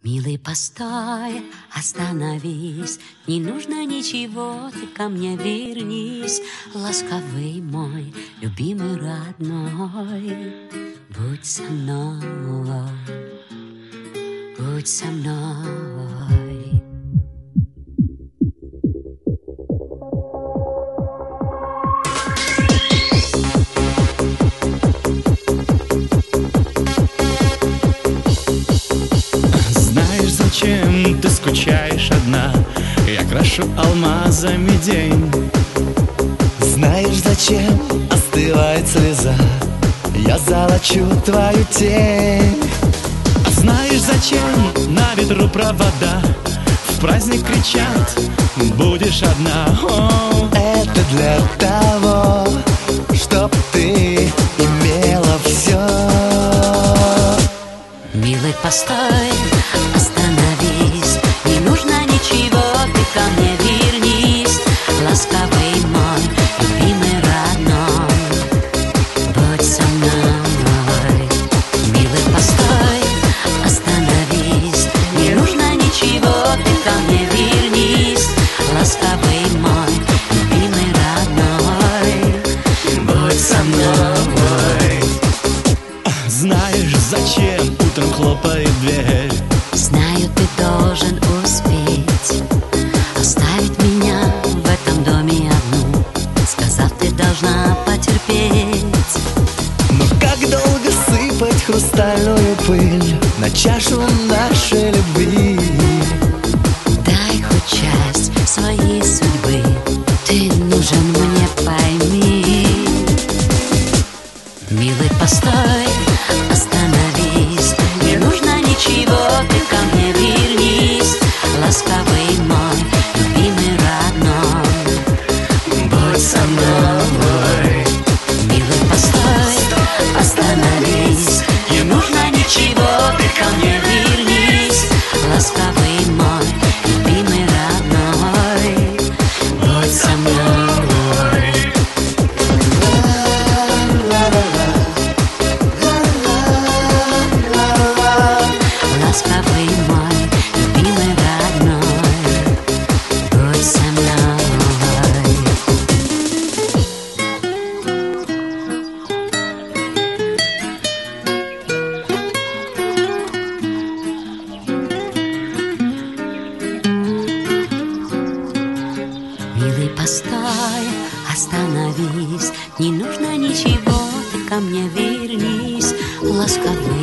Милый, постой, остановись, не нужно ничего, ты ко мне вернись, ласковый мой, любимый родной. Будь со мной, будь со мной. Зачем ты скучаешь одна? Я крашу алмазами день. Знаешь, зачем остывает слеза? Я золочу твою тень. А знаешь, зачем на ветру провода в праздник кричат: будешь одна? О, это для того, чтоб ты имела все. Милый, постой, остановись, не нужно ничего, ты ко мне вернись, ласковый мой, любимый родной. Будь со мной. Милый, постой, остановись, не нужно ничего, ты ко мне вернись, ласковый мой, любимый родной. Будь со мной. знаешь, зачем утром хлопает дверь? Знаю, ты должен успеть оставить меня в этом доме одну. Сказал, ты должна потерпеть. Но как долго сыпать хрустальную пыль на чашу нашей любви? Дай хоть часть своей судьбы, ты нужен мне, пойми. Милый, постой, остановись, не нужно ничего, ты ко мне вернись, ласковый мой, любимый родной. Будь со мной. Милый, постой, остановись, не нужно ничего, ты ко мне вернись, ласковый мой, любимый родной. Будь со мной. Ласковый мой, любимый родной, будь со мной. Милый, постой, остановись, не нужно ничего, ты ко мне вернись, ласковый